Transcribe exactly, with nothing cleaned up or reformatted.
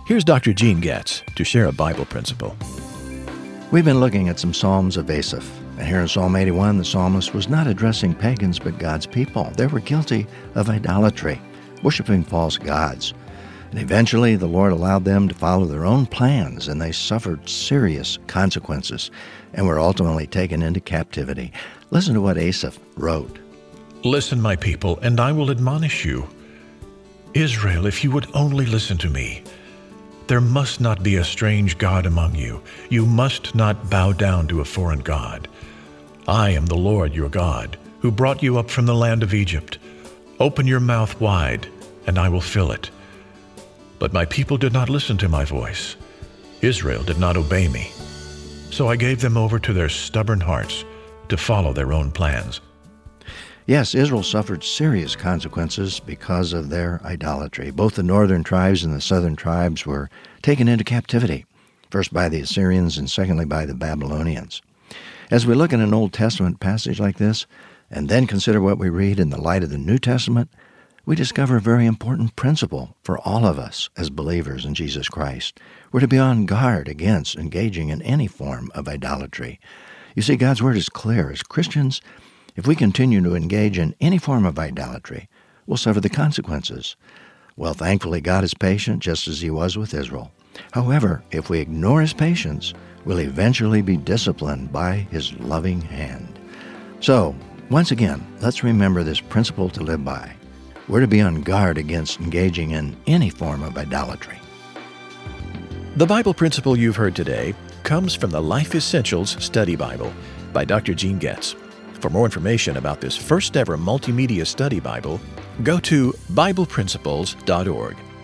Here's Doctor Gene Getz to share a Bible principle. We've been looking at some Psalms of Asaph. And here in Psalm eighty-one, the psalmist was not addressing pagans but God's people. They were guilty of idolatry, worshiping false gods. And eventually, the Lord allowed them to follow their own plans, and they suffered serious consequences and were ultimately taken into captivity. Listen to what Asaph wrote. Listen, my people, and I will admonish you. Israel, if you would only listen to me. There must not be a strange god among you. You must not bow down to a foreign god. I am the Lord your God, who brought you up from the land of Egypt. Open your mouth wide, and I will fill it. But my people did not listen to my voice. Israel did not obey me. So I gave them over to their stubborn hearts to follow their own plans. Yes, Israel suffered serious consequences because of their idolatry. Both the northern tribes and the southern tribes were taken into captivity, first by the Assyrians and secondly by the Babylonians. As we look at an Old Testament passage like this, and then consider what we read in the light of the New Testament, we discover a very important principle for all of us as believers in Jesus Christ. We're to be on guard against engaging in any form of idolatry. You see, God's Word is clear. As Christians, if we continue to engage in any form of idolatry, we'll suffer the consequences. Well, thankfully, God is patient, just as He was with Israel. However, if we ignore His patience, we'll eventually be disciplined by His loving hand. So, once again, let's remember this principle to live by. We're to be on guard against engaging in any form of idolatry. The Bible principle you've heard today comes from the Life Essentials Study Bible by Doctor Gene Getz. For more information about this first ever multimedia study Bible, go to Bible Principles dot org.